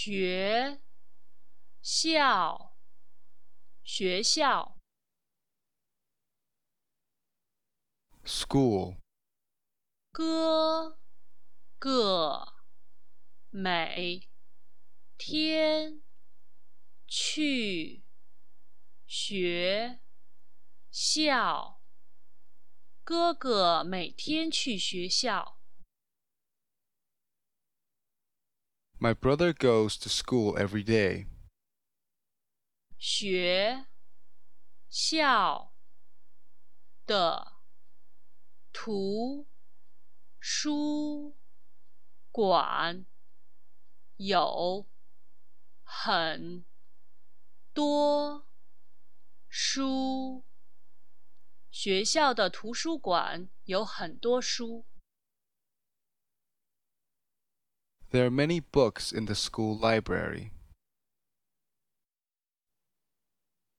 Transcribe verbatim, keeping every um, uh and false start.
学校学校 school, 哥个每天去学校，哥哥每天去学校。 my brother goes to school every day. 学校的图书馆有很多书。学校的图书馆有很多书。 There are many books in the school library.